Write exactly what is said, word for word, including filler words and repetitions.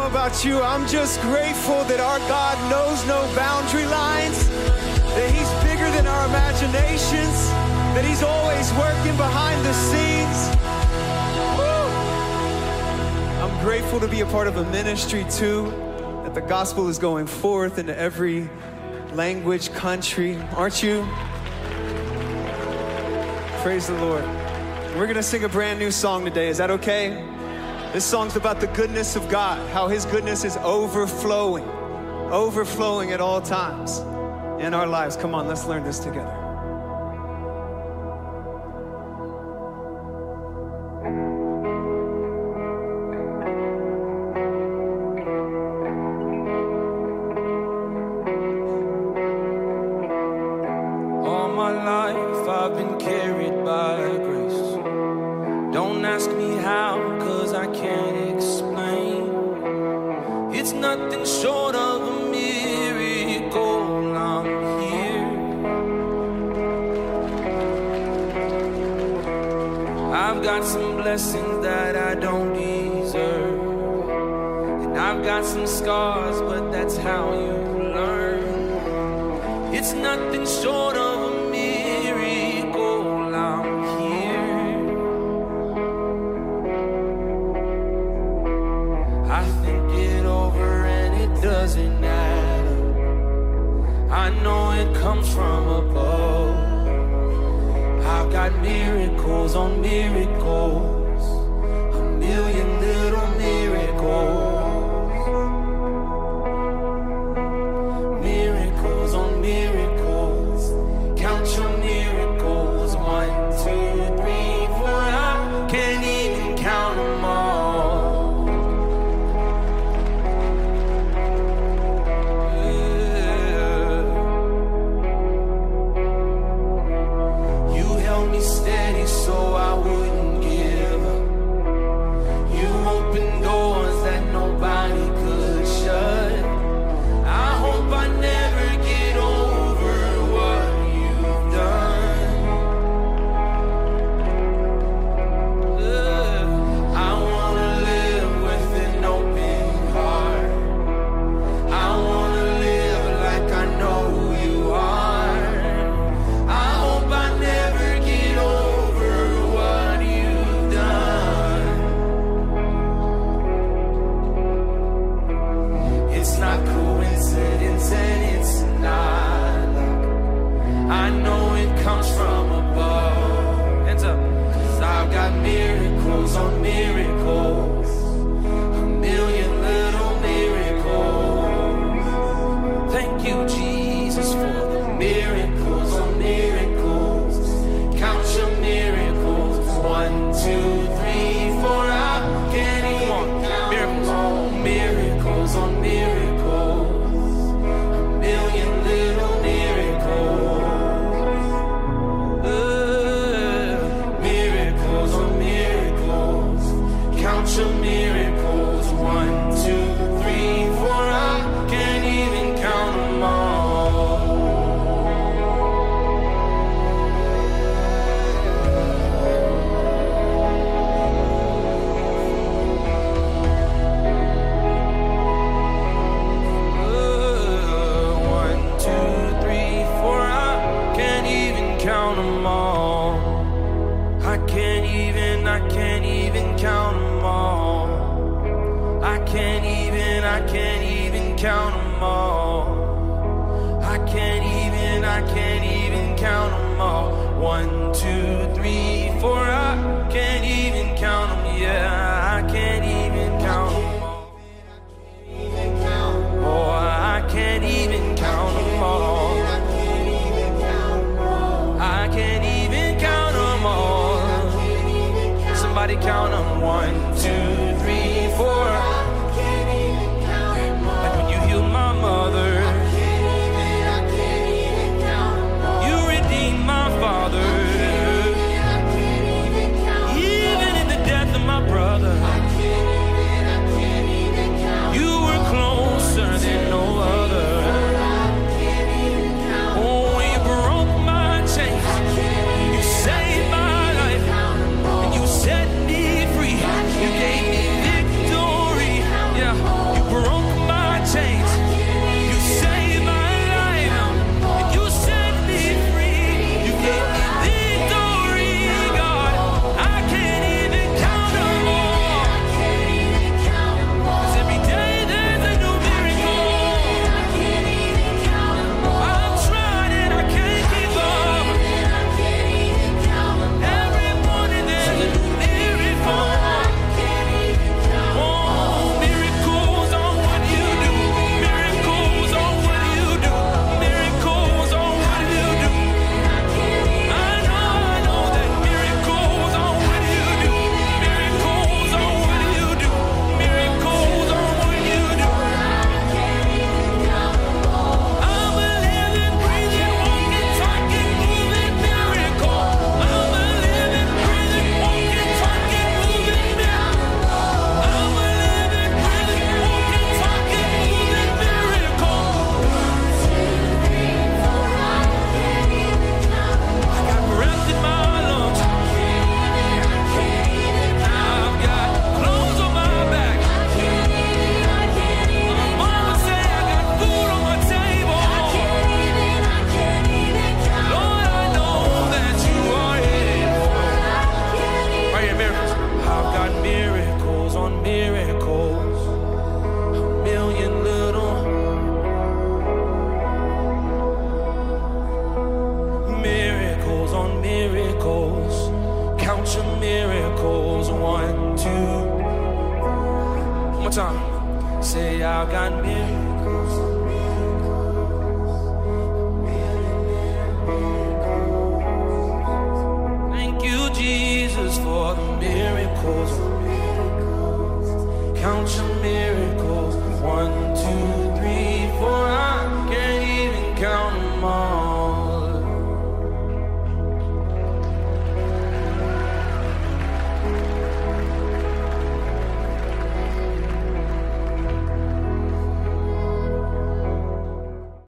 about you. I'm just grateful that our God knows no boundary lines, that he's bigger than our imaginations, that he's always working behind the scenes. Woo! I'm grateful to be a part of a ministry too, that the gospel is going forth into every language, country. Aren't you? Praise the Lord. We're gonna sing a brand new song today. Is that okay? This song's about the goodness of God, how his goodness is overflowing, overflowing at all times in our lives. Come on, let's learn this together. All my life I've been carried by grace. Don't ask me how, cause I can't explain. It's nothing short of a miracle. I'm here. I've got some blessings that I don't deserve, and I've got some scars, but that's how you learn. It's nothing short of a miracle. I'm here. I think it over and it doesn't add up. I know it comes from above. I've got miracles on miracles, a million little miracles. Miracles on miracles, count your miracles. One, two, three, four, I can't even count them all. Yeah. You held me steady so I wouldn't give up. You opened doors that nobody could shut. I hope I never get over what you've done. Uh, I wanna live with an open heart. I wanna live like I know who you are. I hope I never get over what you've done. It's not coincidence and it's not luck. I know it comes from above. Hands up. Cause I've got miracles on miracles, a million little miracles. Thank you, Jesus, for the miracles on miracles. Count your miracles. One, two, three, four. I can't even count miracles. Miracles on miracles, a million little miracles. Uh, miracles on miracles, count your miracles. One, two, three, four. I can't even count them all. Uh, one, two, three, four. I can't even count them all. I can't even, I can't even count them all. I can't even, I can't even count them all. I can't even, I can't even count them all. One, two, three, four. I can't even count them. Yeah, I can't even count them all. Oh, I can't even count them all. I can't even count them all. Somebody count them. One, two, three, four. Like when you healed my mother, you redeemed my father. Even in the death of my brother, time. Say I've got miracles. Thank you, Jesus, for the miracles. Count your miracles. One, two,